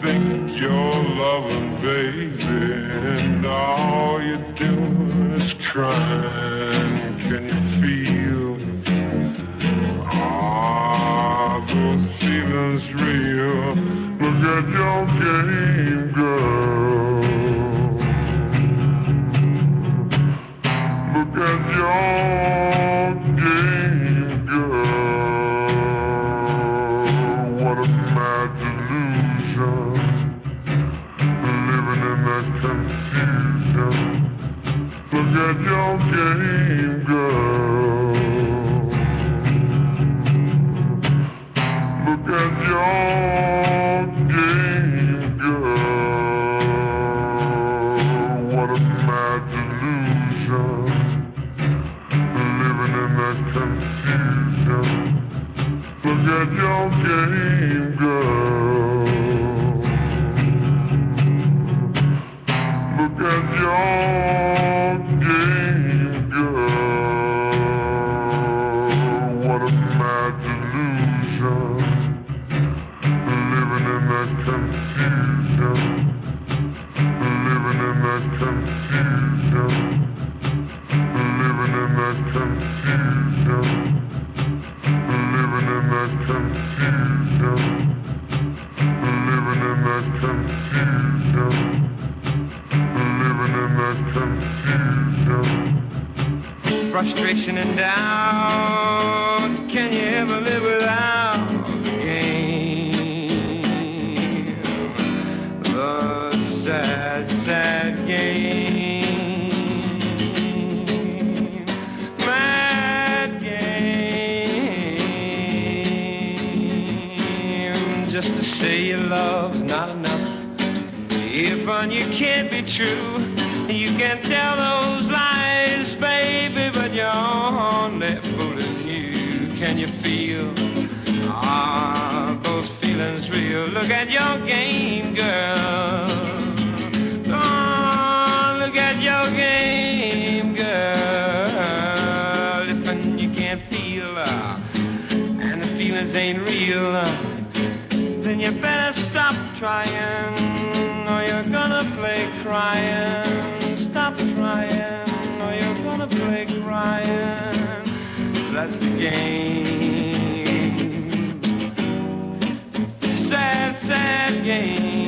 think you're loving, baby, and all you do is crying. Can you feel those feelings real? Look at your game, girl. Look at your game, girl. What a mad delusion, living in that confusion. Look at your game, girl. Look at your game, girl. What a mad delusion, living in that confusion. Look at your game, girl. Look at your game, girl. What a mad delusion, living in that confusion. Living in that confusion. Living in that confusion. Living in that confusion. Living in that confusion. Living in that confusion. Frustration and doubt, can you ever live without game? The sad, sad game, mad game. Just to say your love's not enough. If on you can't be true, you can tell those lies, baby, but you're only fooling you. Can you feel those feelings real? Look at your game, girl. Oh, look at your game, girl. If you can't feel and the feelings ain't real, then you better stop trying, or you're gonna play crying. Stop trying, or you're gonna play crying. That's the game. Sad, sad game.